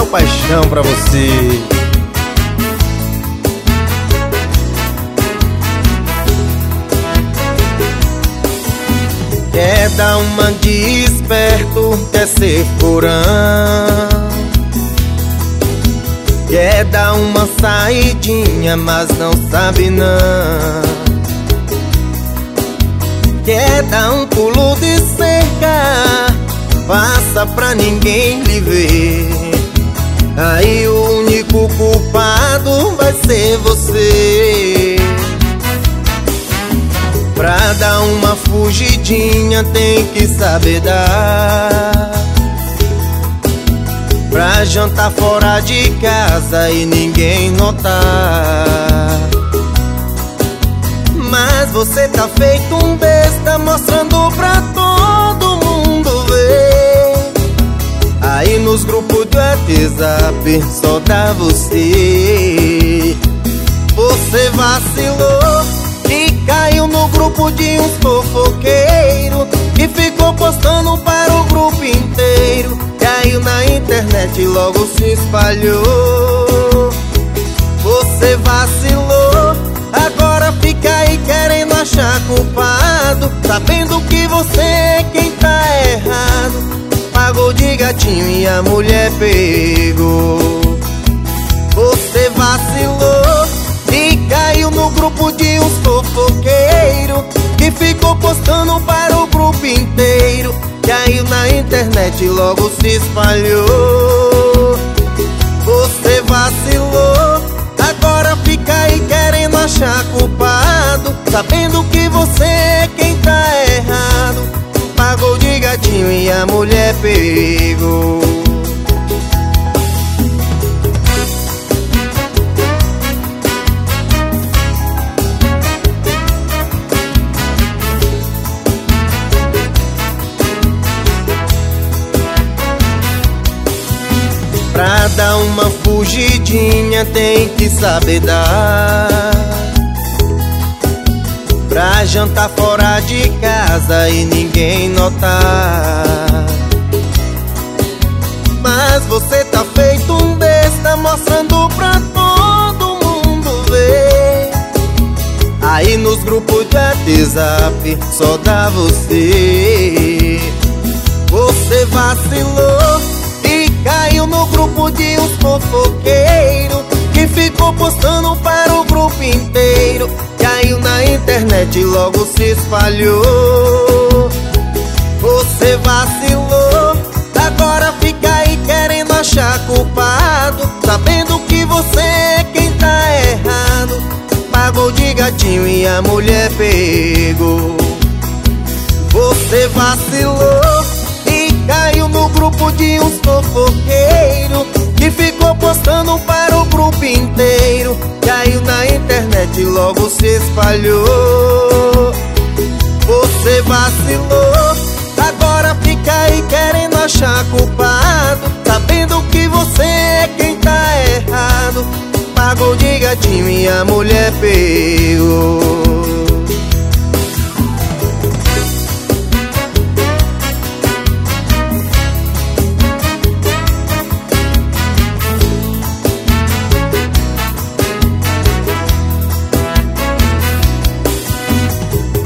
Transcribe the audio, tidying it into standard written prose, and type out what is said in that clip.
paixão pra você. Quer dar uma de esperto, quer ser furão, quer dar uma saidinha, mas não sabe não. Quer dar um pulo de cerca, passa pra ninguém lhe ver. Aí o único culpado vai ser você. Pra dar uma fugidinha tem que saber dar. Pra jantar fora de casa e ninguém notar. Mas você tá feito um besta, mostrando pra todo mundo ver. Aí nos grupos do WhatsApp só dá você. Você vacilou e caiu no grupo de uns fofoqueiros, e ficou postando para o grupo inteiro. Caiu na internet e logo se espalhou. Você vacilou, agora fica aí querendo achar culpado, sabendo que você é quem tá errado. Pagou de gatinho e a mulher pegou. Você vacilou e caiu no grupo de uns fofoqueiros, que ficou postando para o grupo inteiro. Caiu na internet e logo se espalhou. Você vacilou, agora fica aí querendo achar culpado, sabendo que você é quem tá errado. Pagou de gatinho e a mulher pegou. Pra dar uma fugidinha tem que saber dar. Pra jantar fora de casa e ninguém notar. Mas você tá feito um besta, mostrando pra todo mundo ver. Aí nos grupos de WhatsApp só dá você. Você vacilou e caiu no grupo de uns fofoqueiros, que ficou postando para o grupo inteiro. Caiu na internet e logo se espalhou. Você vacilou, agora fica aí querendo achar culpado, sabendo que você é quem tá errado. Pagou de gatinho e a mulher pegou. Você vacilou e caiu no grupo de uns fofoqueiros, que ficou postando para o grupo inteiro. Caiu na internet e logo se espalhou. Você vacilou, agora fica aí querendo achar culpado, sabendo que você é quem tá errado. Pagou de gatinho e a mulher pegou.